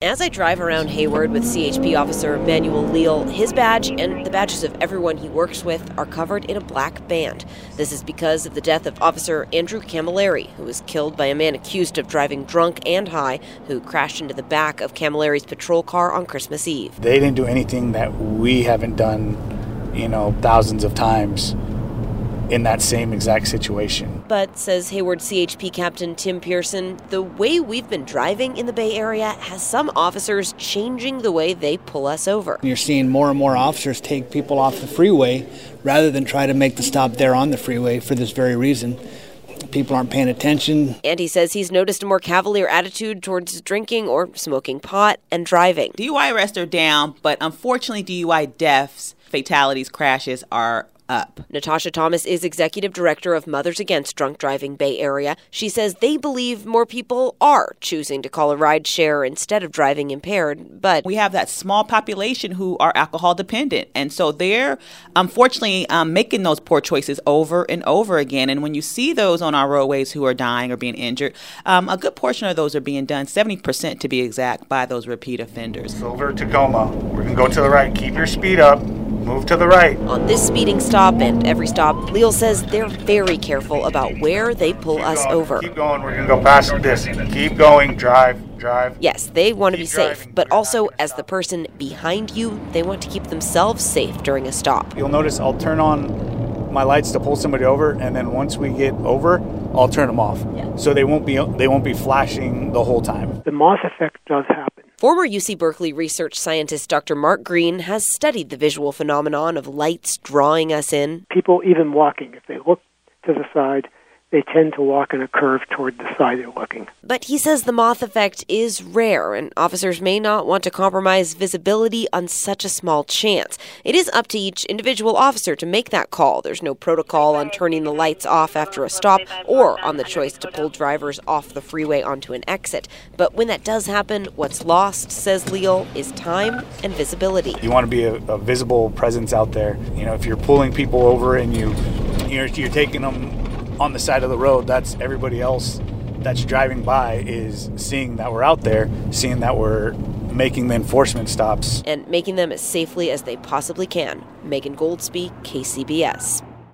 As I drive around Hayward with CHP officer Manuel Leal, his badge and the badges of everyone he works with are covered in a black band. This is because of the death of Officer Andrew Camilleri, who was killed by a man accused of driving drunk and high, who crashed into the back of Camilleri's patrol car on Christmas Eve. They didn't do anything that we haven't done, thousands of times in that same exact situation. But, says Hayward CHP Captain Tim Pearson, the way we've been driving in the Bay Area has some officers changing the way they pull us over. You're seeing more and more officers take people off the freeway rather than try to make the stop there on the freeway for this very reason. People aren't paying attention. And he says he's noticed a more cavalier attitude towards drinking or smoking pot and driving. DUI arrests are down, but unfortunately DUI deaths, fatalities, crashes are up. Natasha Thomas is executive director of Mothers Against Drunk Driving Bay Area. She says they believe more people are choosing to call a ride share instead of driving impaired, but we have that small population who are alcohol dependent, and so they're unfortunately making those poor choices over and over again. And when you see those on our roadways who are dying or being injured, a good portion of those are being done, 70% to be exact, by those repeat offenders. Over Tacoma, we're going to go to the right. Keep your speed up. Move to the right. On this speeding stop and every stop, Leal says they're very careful about where they pull us over. Keep going. We're going to go past this. Keep going. Drive. Yes, they want to be safe, but also as the person behind you, they want to keep themselves safe during a stop. You'll notice I'll turn on my lights to pull somebody over, and then once we get over, I'll turn them off. Yeah. So they won't be flashing the whole time. The moth effect does happen. Former UC Berkeley research scientist Dr. Mark Green has studied the visual phenomenon of lights drawing us in. People even walking, if they look to the side, they tend to walk in a curve toward the side they're looking. But he says the moth effect is rare, and officers may not want to compromise visibility on such a small chance. It is up to each individual officer to make that call. There's no protocol on turning the lights off after a stop or on the choice to pull drivers off the freeway onto an exit. But when that does happen, what's lost, says Leal, is time and visibility. You want to be a visible presence out there. If you're pulling people over and you're taking them on the side of the road, that's everybody else that's driving by is seeing that we're out there, seeing that we're making the enforcement stops. And making them as safely as they possibly can. Megan Goldsby, KCBS.